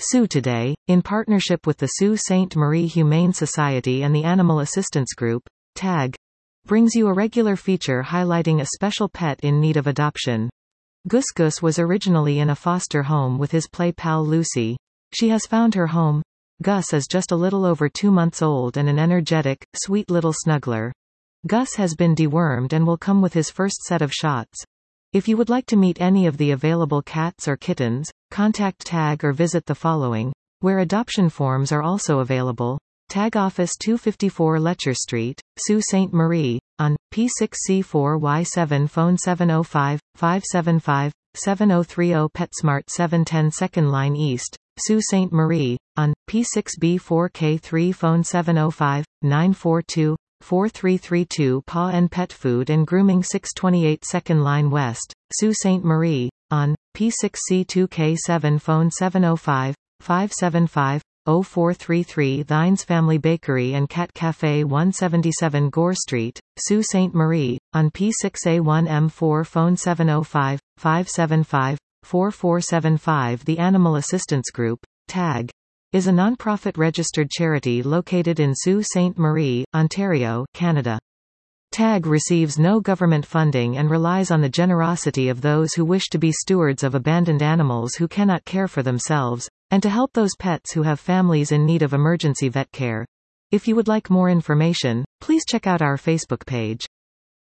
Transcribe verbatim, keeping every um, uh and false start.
Sault Today, in partnership with the Sault Ste. Marie Humane Society and the Animal Assistance Group, TAG, brings you a regular feature highlighting a special pet in need of adoption. Gus Gus was originally in a foster home with his play pal Lucy. She has found her home. Gus is just a little over two months old and an energetic, sweet little snuggler. Gus has been dewormed and will come with his first set of shots. If you would like to meet any of the available cats or kittens, contact TAG or visit the following, where adoption forms are also available. TAG Office two fifty-four Letcher Street, Sault Ste. Marie, on P six C four Y seven, phone seven oh five, five seven five, seven oh three oh. PetSmart seven ten Second Line East, Sault Ste. Marie, on P six B four K three, phone seven oh five, nine four two, four three three two. Paw and Pet Food and Grooming six twenty-eight Second Line West, Sault Ste. Marie, on P six C two K seven, phone seven oh five, five seven five, oh four three three. Thines Family Bakery and Cat Cafe one seventy-seven Gore Street, Sault Ste. Marie, on P six A one M four, phone seven oh five, five seven five, four four seven five. The Animal Assistance Group, TAG, is a non-profit registered charity located in Sault Ste. Marie, Ontario, Canada. TAG receives no government funding and relies on the generosity of those who wish to be stewards of abandoned animals who cannot care for themselves, and to help those pets who have families in need of emergency vet care. If you would like more information, please check out our Facebook page.